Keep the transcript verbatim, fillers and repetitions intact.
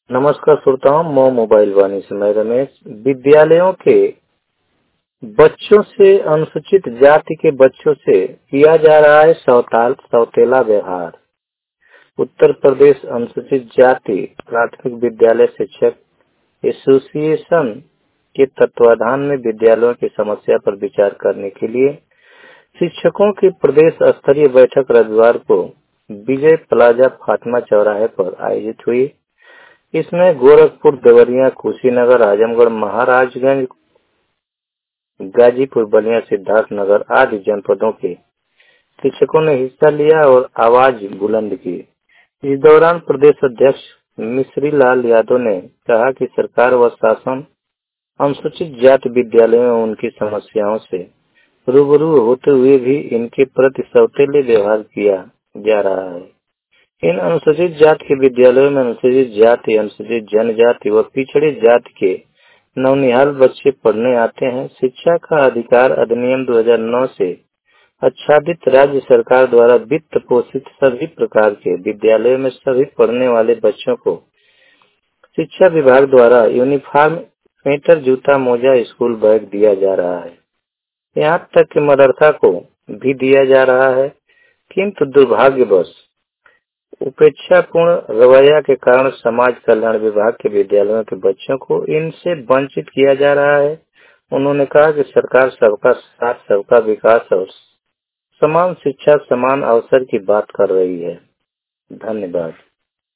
नमस्कार श्रोताओं, मैं मोबाइल वाणी से मैं रमेश। विद्यालयों के बच्चों से अनुसूचित जाति के बच्चों से किया जा रहा है सौताल सौतेला व्यवहार। उत्तर प्रदेश अनुसूचित जाति प्राथमिक विद्यालय शिक्षक एसोसिएशन के तत्वाधान में विद्यालयों की समस्या पर विचार करने के लिए शिक्षकों की प्रदेश स्तरीय बैठक रविवार को विजय प्लाजा फातिमा चौराहे पर आयोजित हुई। इसमें गोरखपुर, देवरिया, कुशीनगर, आजमगढ़, महाराजगंज, गाजीपुर, बलिया, सिद्धार्थनगर आदि जनपदों के शिक्षकों ने हिस्सा लिया और आवाज बुलंद की। इस दौरान प्रदेश अध्यक्ष मिश्री लाल यादव ने कहा कि सरकार व शासन अनुसूचित जाति विद्यालयों में उनकी समस्याओं से रूबरू होते हुए भी इनके प्रति सौतेले व्यवहार किया जा रहा है। इन अनुसूचित जाति के विद्यालयों में अनुसूचित जाति, अनुसूचित जनजाति व पिछड़ी जाति के नौनिहाल बच्चे पढ़ने आते हैं। शिक्षा का अधिकार अधिनियम दो हज़ार नौ से आच्छादित राज्य सरकार द्वारा वित्त पोषित सभी प्रकार के विद्यालयों में सभी पढ़ने वाले बच्चों को शिक्षा विभाग द्वारा यूनिफॉर्म, स्वेटर, जूता, मोजा, स्कूल बैग दिया जा रहा है। यहाँ तक कि मदरसा को भी दिया जा रहा है, किंतु दुर्भाग्यवश उपेक्षापूर्ण रवैया के कारण समाज कल्याण विभाग के विद्यालयों के बच्चों को इनसे वंचित किया जा रहा है। उन्होंने कहा कि सरकार सबका साथ, सबका विकास और समान शिक्षा, समान अवसर की बात कर रही है। धन्यवाद।